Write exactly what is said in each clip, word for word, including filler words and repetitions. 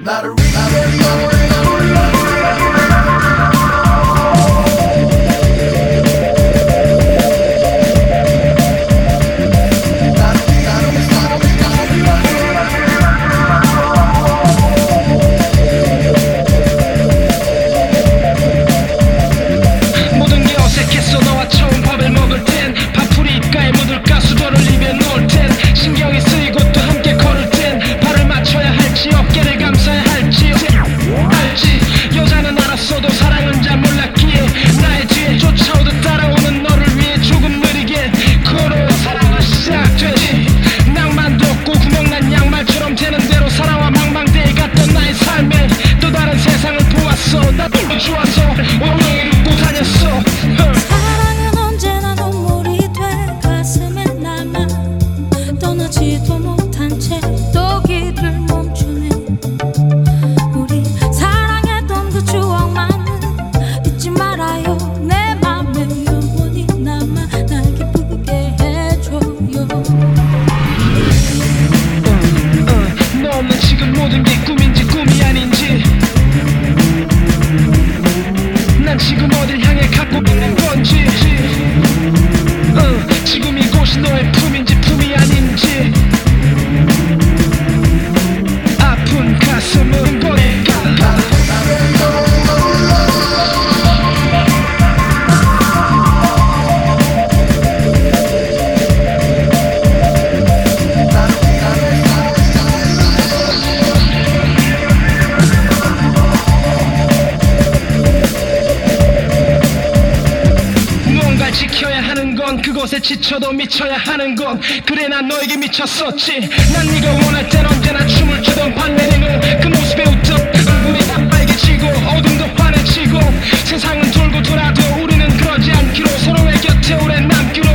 그곳에 지쳐도 미쳐야 하는 건 그래 난 너에게 미쳤었지. 난 네가 원할 땐 언제나 춤을 추던 발레리노 그 모습에 웃던 얼굴이 다 빨개지고 어둠도 환해지고 세상은 돌고 돌아도 우리는 그러지 않기로 서로의 곁에 오래 남기로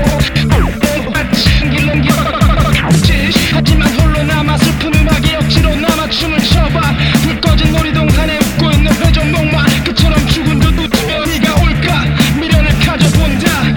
길 넘겼지. 하지만 홀로 남아 슬픈 음악에 억지로 남아 춤을 춰봐. 불 꺼진 놀이동산에 웃고 있는 회전목마 그처럼 죽은 듯 웃으며 네가 올까 미련을 가져본다.